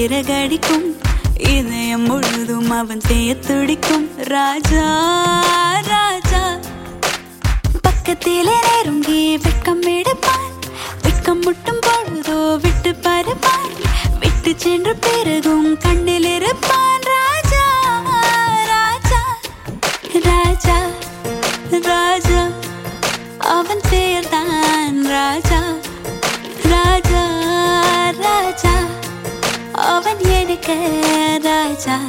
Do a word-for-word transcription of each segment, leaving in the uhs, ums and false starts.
சிறகடிக்கும் இதயம் முழுதும் அவன் செய்ய துடிக்கும் ராஜா ராஜா பக்கத்திலே நெருங்கி வெட்கம் எடுப்பான் வெட்கம் முட்டும் பொழுதோ விட்டு பருப்பான் விட்டு சென்ற பிறகும் கண்ணில் இருப்பான் ராஜா ராஜா ராஜா ராஜா அவன் பெயர்தான் ராஜா ராஜா ராஜா அவன் எனக்கு ராஜா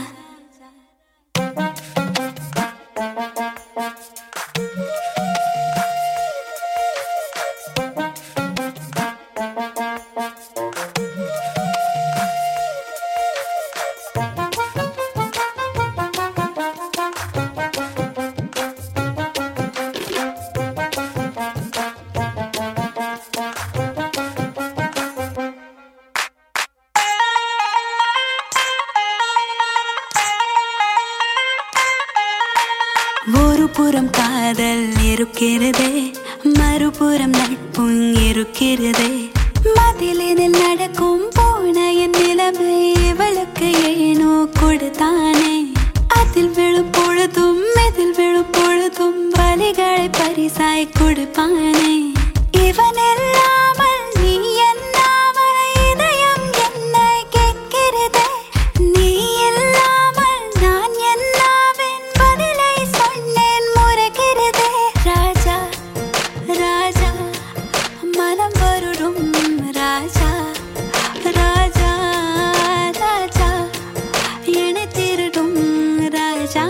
ஒரு புறம் காதல் இருக்கிறதே மறுபுறம் நட்பும் இருக்கிறதே மதிலினில் நடக்கும் போன என் நிலைமை இவளுக்கு ஏனோ கொடுத்தானே அதில் விழும் பொழுதும் இதில் விழும் பொழுதும் வலிகளை பரிசாய் கொடுப்பானே இவன் இல்லாமல் நீ என்னாமல் இதயம் என்னை கேட்கிறதே நீ இல்லாமல் நான் என்னாவேன் பதிலை சொன்னேன் முறைகிறதே ராஜா ராஜா மனம் வருடும் ராஜா ராஜா ராஜா என்னை திருடும் ராஜா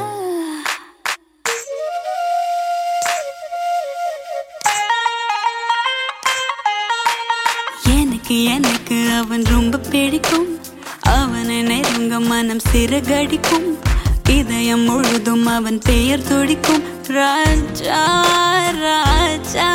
எனக்கு எனக்கு அவன் ரொம்ப பிடிக்கும் அவனை நெருங்க மனம் சிறகடிக்கும் இதயம் முழுதும் அவன் பெயர் துடிக்கும் ராஜா ராஜா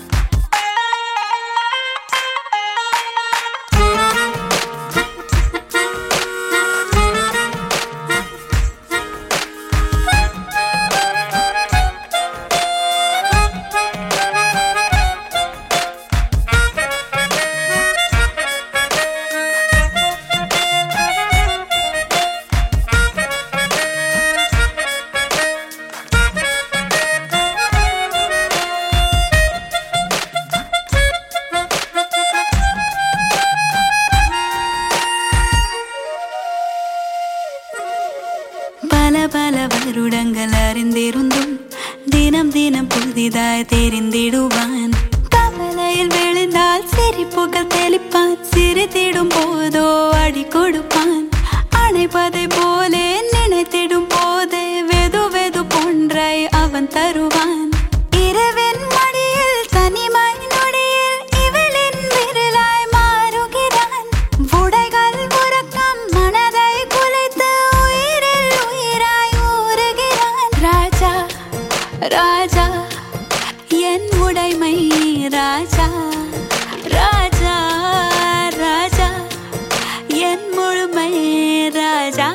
பல பல வருடங்கள் அறிந்திருந்தும் தினம் தினம் புதிதாய் தெரிந்திடுவான் கவலையில் விழுந்தால் சிரிப்புகள் தெளிப்பான் சிரித்திடும் போதோ அடி கொடுப்பான் அணைப்பதை போலே நினைத்திடும் போதே வெது வெது போன்றை அவன் தருவான் இரவின் மடியில் தனிமை நொடியில் இவளின் விரலாய் மாறுகிறான் உடைகள் உறக்கம் மனதை குலைத்து உயிரில் உயிராய் ஊறுகிறான் ராஜா ராஜா என் உடைமை ராஜா ராஜா ராஜா என் முழுமை ராஜா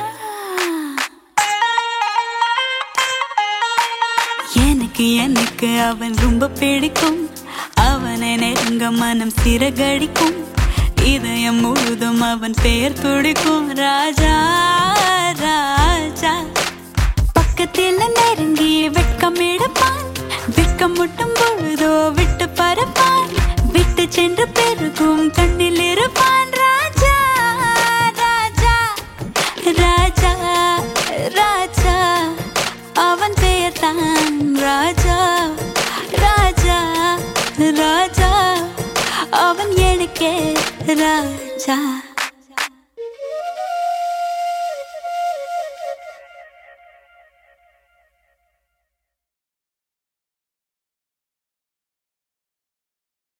எனக்கு எனக்கு அவன் ரொம்ப பிடிக்கும் அவனை நெருங்க மனம் சிறகடிக்கும் இதயம் முழுதும் அவன் பெயர் துடிக்கும் ராஜா ராஜா பக்கத்தில் நெருங்கி வெட்கம் எடுப்பான் வெட்கம் முட்டும் பொழுதோ விட்டு பரப்பான் விட்டு சென்று பெருகும் கண்ணில் இருப்பான் ராஜா ராஜா ராஜா ராஜா அவன் பெயர்தான் ராஜா ராஜா ராஜா அவன் எனக்கே ராஜா